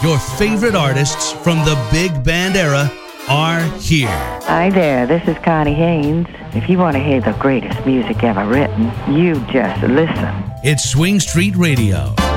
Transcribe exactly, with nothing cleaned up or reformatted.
Your favorite artists from the big band era are here. Hi there, this is Connie Haynes. If you want to hear the greatest music ever written, you just listen. It's Swing Street Radio.